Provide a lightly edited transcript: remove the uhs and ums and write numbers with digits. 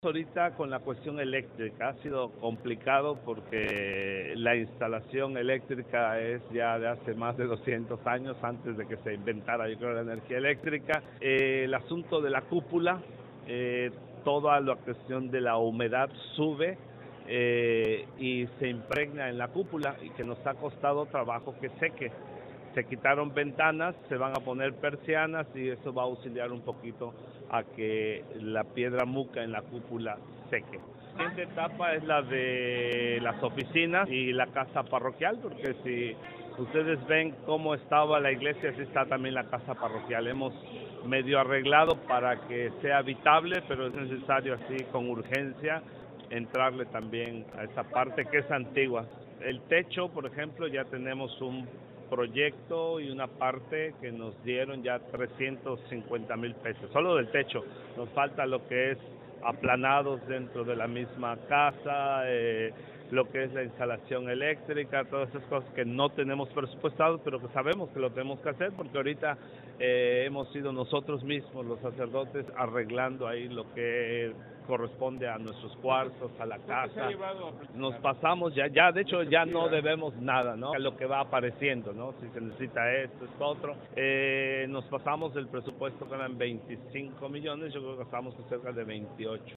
Ahorita con la cuestión eléctrica ha sido complicado porque la instalación eléctrica es ya de hace más de 200 años, antes de que se inventara, yo creo, la energía eléctrica. El asunto de la cúpula, toda la cuestión de la humedad sube y se impregna en la cúpula, y que nos ha costado trabajo que seque. Se quitaron ventanas, se van a poner persianas y eso va a auxiliar un poquito a que la piedra muca en la cúpula seque. La siguiente etapa es la de las oficinas y la casa parroquial, porque si ustedes ven cómo estaba la iglesia, así está también la casa parroquial. Hemos medio arreglado para que sea habitable, pero es necesario así con urgencia entrarle también a esa parte que es antigua. El techo, por ejemplo, ya tenemos un proyecto y una parte que nos dieron ya 350,000 pesos, solo del techo. Nos falta lo que es aplanados dentro de la misma casa, lo que es la instalación eléctrica, todas esas cosas que no tenemos presupuestados, pero que sabemos que lo tenemos que hacer, porque ahorita hemos sido nosotros mismos, los sacerdotes, arreglando ahí lo que corresponde a nuestros cuartos, a la casa. Nos pasamos ya de hecho ya no debemos nada, ¿no? Lo que va apareciendo, ¿no? Si se necesita esto, otro. Nos pasamos del presupuesto que eran 25 millones, yo creo que estamos cerca de 28.